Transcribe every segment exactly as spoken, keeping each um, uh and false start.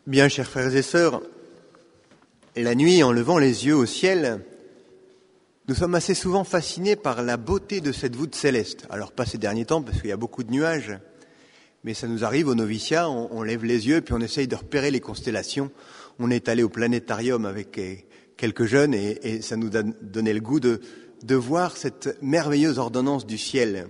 Bien, chers frères et sœurs, la nuit, en levant les yeux au ciel, nous sommes assez souvent fascinés par la beauté de cette voûte céleste. Alors, pas ces derniers temps, parce qu'il y a beaucoup de nuages, mais ça nous arrive au noviciat, on, on lève les yeux, puis on essaye de repérer les constellations. On est allé au planétarium avec quelques jeunes, et, et ça nous a donné le goût de, de voir cette merveilleuse ordonnance du ciel.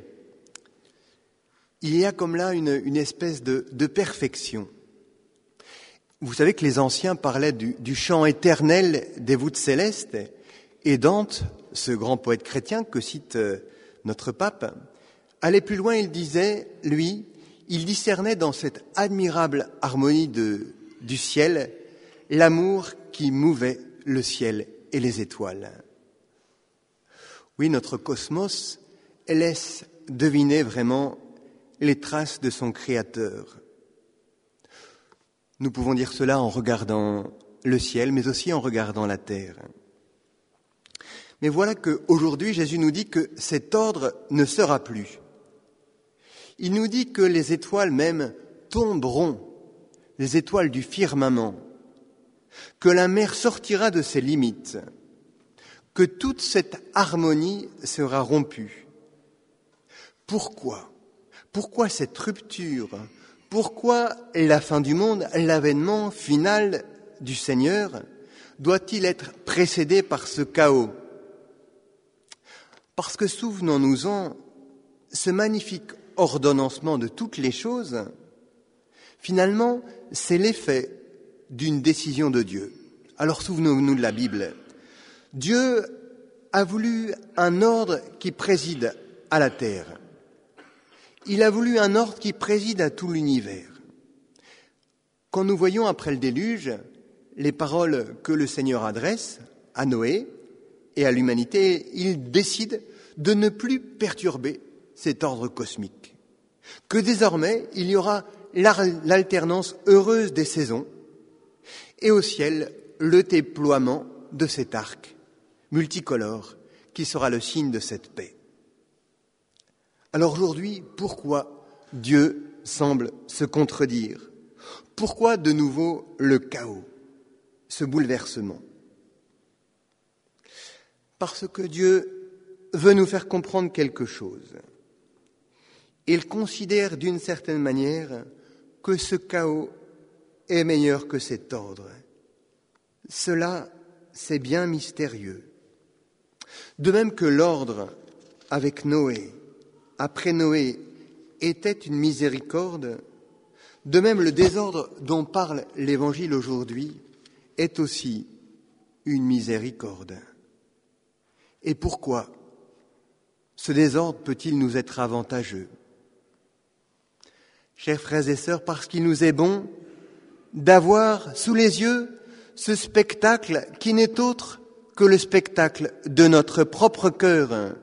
Il y a comme là une, une espèce de, de perfection. Vous savez que les anciens parlaient du, du chant éternel des voûtes célestes, et Dante, ce grand poète chrétien que cite notre pape, allait plus loin, il disait, lui, il discernait dans cette admirable harmonie de, du ciel l'amour qui mouvait le ciel et les étoiles. Oui, notre cosmos laisse deviner vraiment les traces de son Créateur. Nous pouvons dire cela en regardant le ciel, mais aussi en regardant la terre. Mais voilà qu'aujourd'hui, Jésus nous dit que cet ordre ne sera plus. Il nous dit que les étoiles même tomberont, les étoiles du firmament, que la mer sortira de ses limites, que toute cette harmonie sera rompue. Pourquoi ? Pourquoi cette rupture ? Pourquoi la fin du monde, l'avènement final du Seigneur, doit-il être précédé par ce chaos ? Parce que, souvenons-nous-en, ce magnifique ordonnancement de toutes les choses, finalement, c'est l'effet d'une décision de Dieu. Alors souvenons-nous de la Bible. Dieu a voulu un ordre qui préside à la terre. Il a voulu un ordre qui préside à tout l'univers. Quand nous voyons après le déluge les paroles que le Seigneur adresse à Noé et à l'humanité, il décide de ne plus perturber cet ordre cosmique. Que désormais, il y aura l'alternance heureuse des saisons et au ciel, le déploiement de cet arc multicolore qui sera le signe de cette paix. Alors aujourd'hui, pourquoi Dieu semble se contredire ? Pourquoi de nouveau le chaos, ce bouleversement ? Parce que Dieu veut nous faire comprendre quelque chose. Il considère d'une certaine manière que ce chaos est meilleur que cet ordre. Cela, c'est bien mystérieux. De même que l'ordre avec Noé, après Noé, était une miséricorde, de même le désordre dont parle l'Évangile aujourd'hui est aussi une miséricorde. Et pourquoi ce désordre peut-il nous être avantageux ? Chers frères et sœurs, parce qu'il nous est bon d'avoir sous les yeux ce spectacle qui n'est autre que le spectacle de notre propre cœur.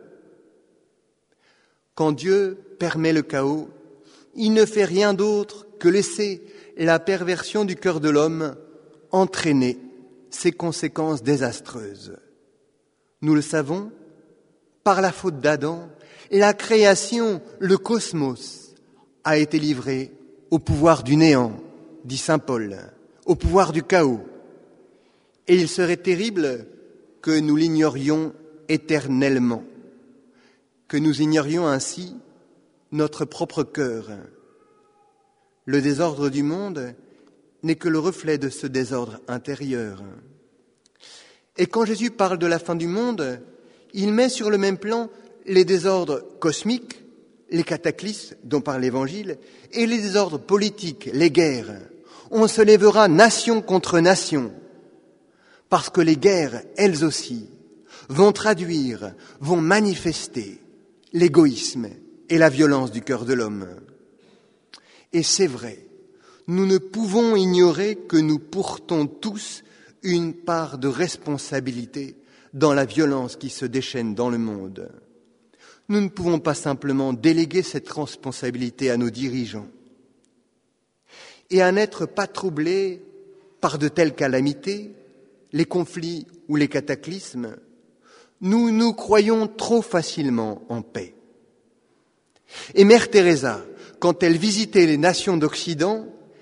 Quand Dieu permet le chaos, il ne fait rien d'autre que laisser la perversion du cœur de l'homme entraîner ses conséquences désastreuses. Nous le savons, par la faute d'Adam, la création, le cosmos, a été livré au pouvoir du néant, dit saint Paul, au pouvoir du chaos. Et il serait terrible que nous l'ignorions éternellement, que nous ignorions ainsi notre propre cœur. Le désordre du monde n'est que le reflet de ce désordre intérieur. Et quand Jésus parle de la fin du monde, il met sur le même plan les désordres cosmiques, les cataclysmes dont parle l'Évangile, et les désordres politiques, les guerres. On se lèvera nation contre nation, parce que les guerres, elles aussi, vont traduire, vont manifester l'égoïsme et la violence du cœur de l'homme. Et c'est vrai, nous ne pouvons ignorer que nous portons tous une part de responsabilité dans la violence qui se déchaîne dans le monde. Nous ne pouvons pas simplement déléguer cette responsabilité à nos dirigeants. Et à n'être pas troublés par de telles calamités, les conflits ou les cataclysmes, nous nous croyons trop facilement en paix. Et Mère Teresa, quand elle visitait les nations d'Occident,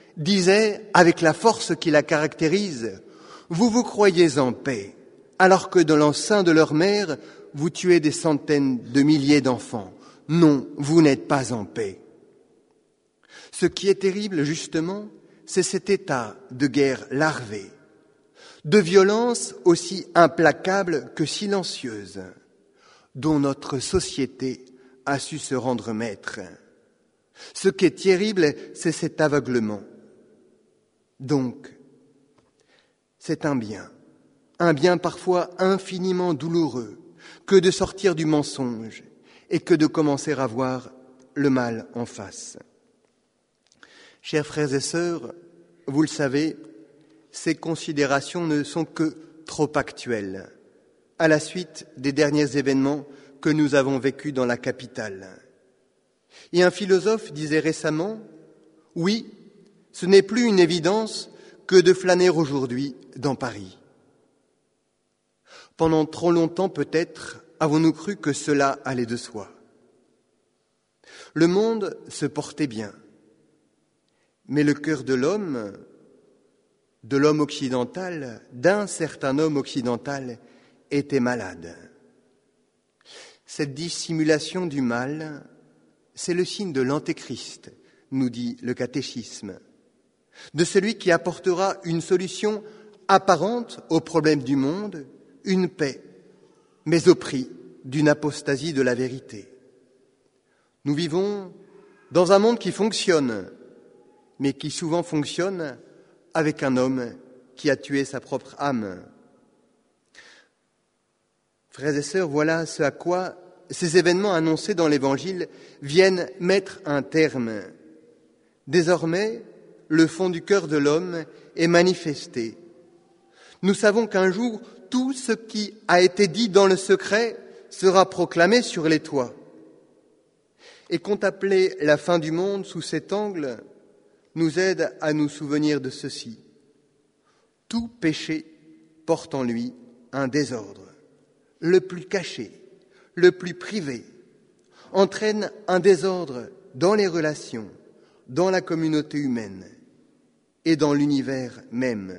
disait, avec la force qui la caractérise, « Vous vous croyez en paix, alors que dans le sein de leur mère, vous tuez des centaines de milliers d'enfants. Non, vous n'êtes pas en paix. » Ce qui est terrible, justement, c'est cet état de guerre larvée, de violence aussi implacable que silencieuse, dont notre société a su se rendre maître. Ce qui est terrible, c'est cet aveuglement. Donc, c'est un bien, un bien parfois infiniment douloureux, que de sortir du mensonge et que de commencer à voir le mal en face. Chers frères et sœurs, vous le savez, ces considérations ne sont que trop actuelles, à la suite des derniers événements que nous avons vécus dans la capitale. Et un philosophe disait récemment, « Oui, ce n'est plus une évidence que de flâner aujourd'hui dans Paris. » Pendant trop longtemps, peut-être, avons-nous cru que cela allait de soi. Le monde se portait bien, mais le cœur de l'homme, de l'homme occidental, d'un certain homme occidental, était malade. Cette dissimulation du mal, c'est le signe de l'antéchrist, nous dit le catéchisme, de celui qui apportera une solution apparente aux problèmes du monde, une paix, mais au prix d'une apostasie de la vérité. Nous vivons dans un monde qui fonctionne, mais qui souvent fonctionne avec un homme qui a tué sa propre âme. Frères et sœurs, voilà ce à quoi ces événements annoncés dans l'Évangile viennent mettre un terme. Désormais, le fond du cœur de l'homme est manifesté. Nous savons qu'un jour, tout ce qui a été dit dans le secret sera proclamé sur les toits. Et contempler la fin du monde sous cet angle nous aide à nous souvenir de ceci. Tout péché porte en lui un désordre, le plus caché, le plus privé, entraîne un désordre dans les relations, dans la communauté humaine et dans l'univers même.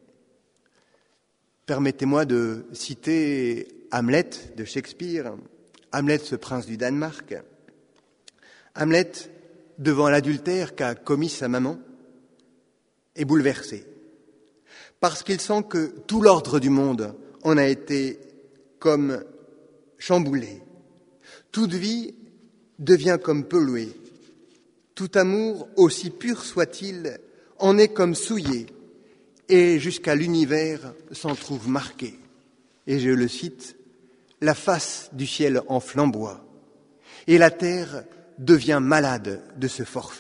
Permettez-moi de citer Hamlet de Shakespeare, Hamlet, ce prince du Danemark. Hamlet, devant l'adultère qu'a commis sa maman, est bouleversé, parce qu'il sent que tout l'ordre du monde en a été comme chamboulé. Toute vie devient comme polluée. Tout amour, aussi pur soit-il, en est comme souillé, et jusqu'à l'univers s'en trouve marqué. Et je le cite, « La face du ciel en flamboie, et la terre devient malade de ce forfait. »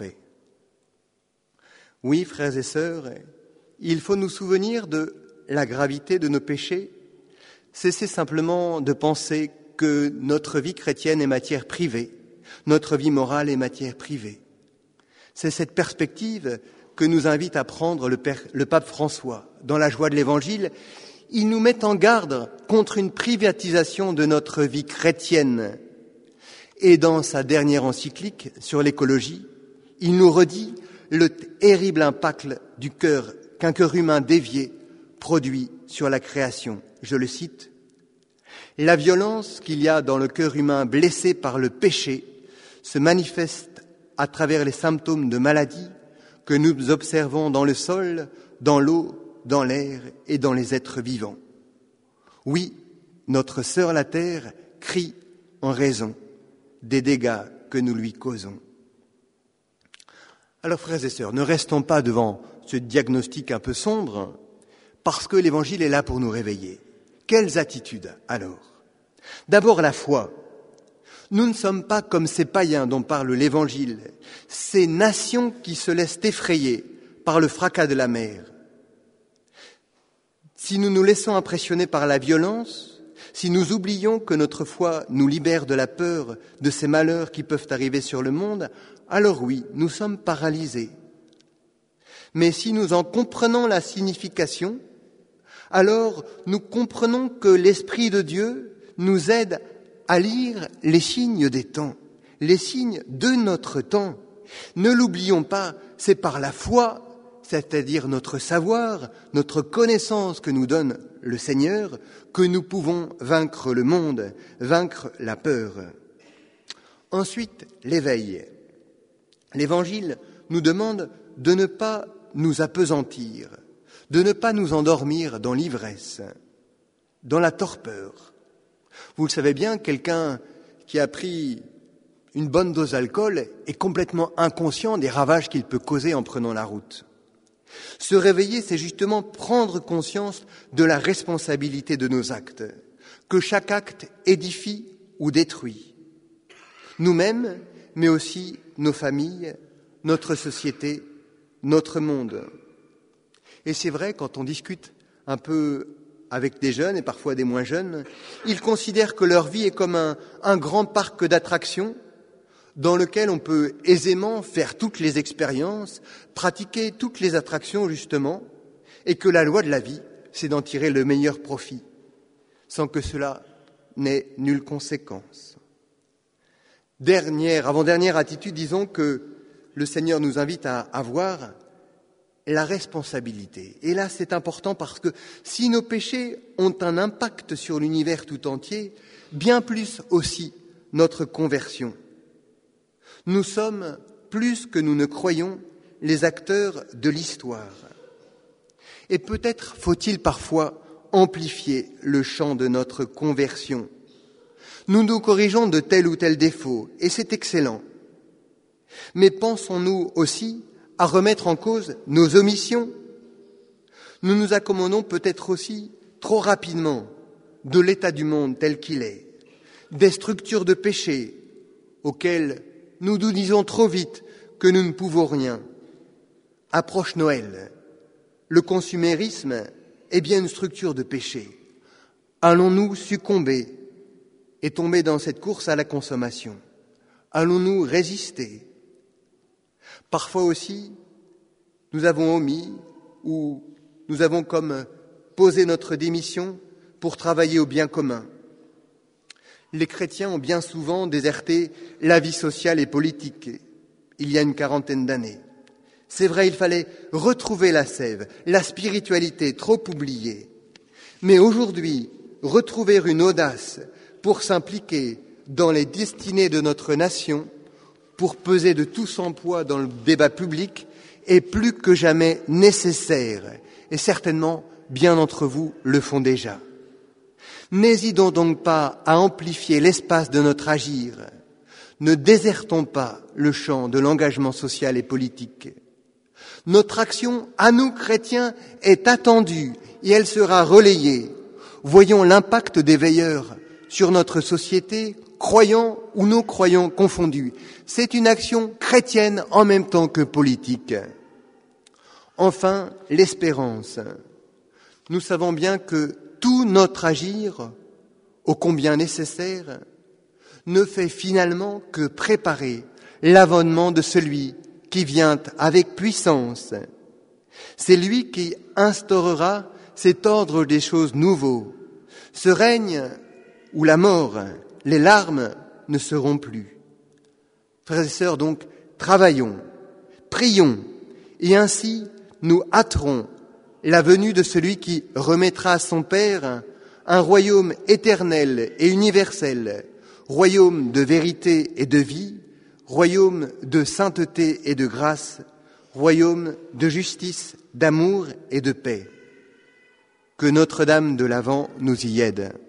Oui, frères et sœurs, il faut nous souvenir de la gravité de nos péchés, cesser simplement de penser que notre vie chrétienne est matière privée, notre vie morale est matière privée. C'est cette perspective que nous invite à prendre le, père, le pape François. Dans la joie de l'Évangile, il nous met en garde contre une privatisation de notre vie chrétienne. Et dans sa dernière encyclique sur l'écologie, il nous redit le terrible impact du cœur qu'un cœur humain dévié produit sur la création. Je le cite, « La violence qu'il y a dans le cœur humain blessé par le péché se manifeste à travers les symptômes de maladie que nous observons dans le sol, dans l'eau, dans l'air et dans les êtres vivants. Oui, notre sœur la terre crie en raison des dégâts que nous lui causons. » Alors, frères et sœurs, ne restons pas devant ce diagnostic un peu sombre, parce que l'Évangile est là pour nous réveiller. Quelles attitudes, alors ? D'abord, la foi. Nous ne sommes pas comme ces païens dont parle l'Évangile, ces nations qui se laissent effrayer par le fracas de la mer. Si nous nous laissons impressionner par la violence, si nous oublions que notre foi nous libère de la peur de ces malheurs qui peuvent arriver sur le monde, alors oui, nous sommes paralysés. Mais si nous en comprenons la signification, alors nous comprenons que l'Esprit de Dieu nous aide à lire les signes des temps, les signes de notre temps. Ne l'oublions pas, c'est par la foi c'est-à-dire notre savoir, notre connaissance que nous donne le Seigneur, que nous pouvons vaincre le monde, vaincre la peur. Ensuite, l'éveil. L'Évangile nous demande de ne pas nous appesantir, de ne pas nous endormir dans l'ivresse, dans la torpeur. Vous le savez bien, quelqu'un qui a pris une bonne dose d'alcool est complètement inconscient des ravages qu'il peut causer en prenant la route. Se réveiller, c'est justement prendre conscience de la responsabilité de nos actes, que chaque acte édifie ou détruit. Nous-mêmes, mais aussi nos familles, notre société, notre monde. Et c'est vrai, quand on discute un peu avec des jeunes et parfois des moins jeunes, ils considèrent que leur vie est comme un, un grand parc d'attractions dans lequel on peut aisément faire toutes les expériences, pratiquer toutes les attractions justement, et que la loi de la vie, c'est d'en tirer le meilleur profit, sans que cela n'ait nulle conséquence. Dernière, avant-dernière attitude, disons que le Seigneur nous invite à avoir la responsabilité. Et là, c'est important parce que si nos péchés ont un impact sur l'univers tout entier, bien plus aussi notre conversion. Nous sommes, plus que nous ne croyons, les acteurs de l'histoire. Et peut-être faut-il parfois amplifier le champ de notre conversion. Nous nous corrigeons de tel ou tel défaut, et c'est excellent. Mais pensons-nous aussi à remettre en cause nos omissions? Nous nous accommodons peut-être aussi trop rapidement de l'état du monde tel qu'il est, des structures de péché auxquelles nous nous disons trop vite que nous ne pouvons rien. Approche Noël. Le consumérisme est bien une structure de péché. Allons-nous succomber et tomber dans cette course à la consommation? Allons-nous résister? Parfois aussi, nous avons omis ou nous avons comme posé notre démission pour travailler au bien commun. Les chrétiens ont bien souvent déserté la vie sociale et politique il y a une quarantaine d'années. C'est vrai, il fallait retrouver la sève, la spiritualité trop oubliée. Mais aujourd'hui, retrouver une audace pour s'impliquer dans les destinées de notre nation, pour peser de tout son poids dans le débat public, est plus que jamais nécessaire. Et certainement, bien d'entre vous le font déjà. N'hésitons donc pas à amplifier l'espace de notre agir. Ne désertons pas le champ de l'engagement social et politique. Notre action, à nous chrétiens, est attendue et elle sera relayée. Voyons l'impact des veilleurs sur notre société, croyants ou non-croyants confondus. C'est une action chrétienne en même temps que politique. Enfin, l'espérance. Nous savons bien que tout notre agir, ô combien nécessaire, ne fait finalement que préparer l'avènement de celui qui vient avec puissance. C'est lui qui instaurera cet ordre des choses nouveaux. Ce règne où la mort, les larmes ne seront plus. Frères et sœurs, donc, travaillons, prions, et ainsi nous hâterons la venue de celui qui remettra à son Père un royaume éternel et universel, royaume de vérité et de vie, royaume de sainteté et de grâce, royaume de justice, d'amour et de paix. Que Notre-Dame de l'Avent nous y aide.